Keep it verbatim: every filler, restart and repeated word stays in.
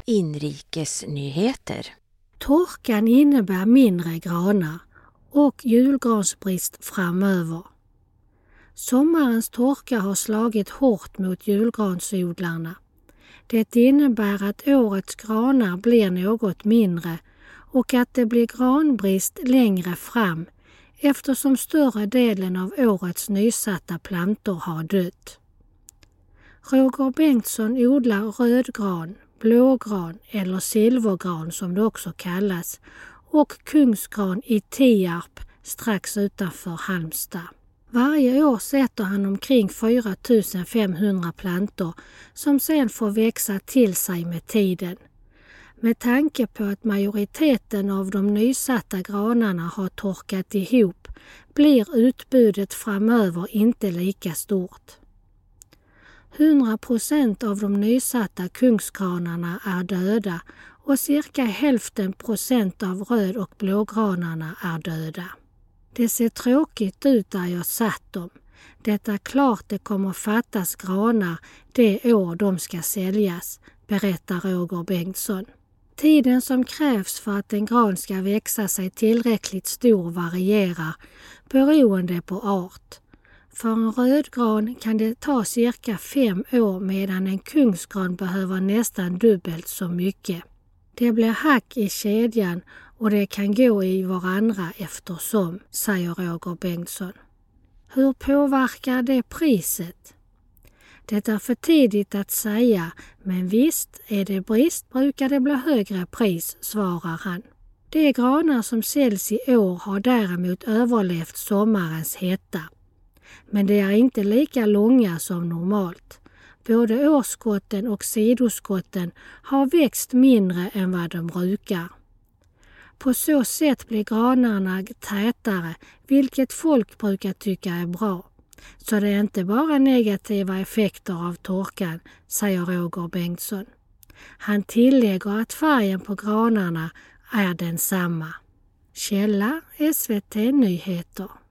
inrikesnyheter. Torkan innebär mindre granar och julgransbrist framöver. Sommarens torka har slagit hårt mot julgransodlarna. Det innebär att årets granar blir något mindre och att det blir granbrist längre fram eftersom större delen av årets nysatta plantor har dött. Roger Bengtsson odlar rödgran, blågran eller silvergran som det också kallas och kungsgran i Tierp strax utanför Halmstad. Varje år sätter han omkring fyra tusen femhundra plantor som sen får växa till sig med tiden. Med tanke på att majoriteten av de nysatta granarna har torkat ihop blir utbudet framöver inte lika stort. hundra procent av de nysatta kungsgranarna är döda och cirka hälften procent av röd- och blågranarna är döda. Det ser tråkigt ut där jag satt dem. Det är klart det kommer fattas granar det år de ska säljas, berättar Roger Bengtsson. Tiden som krävs för att en gran ska växa sig tillräckligt stor varierar beroende på art. För en rödgran kan det ta cirka fem år medan en kungsgran behöver nästan dubbelt så mycket. Det blir hack i kedjan och det kan gå i varandra eftersom, säger Roger Bengtsson. Hur påverkar det priset? Det är för tidigt att säga, men visst är det brist brukar det bli högre pris, svarar han. De granar som säljs i år har däremot överlevt sommarens hetta. Men de är inte lika långa som normalt. Både årskotten och sidoskotten har växt mindre än vad de brukar. På så sätt blir granarna tätare, vilket folk brukar tycka är bra. Så det är inte bara negativa effekter av torkan, säger Roger Bengtsson. Han tillägger att färgen på granarna är densamma. Källa S V T Nyheter.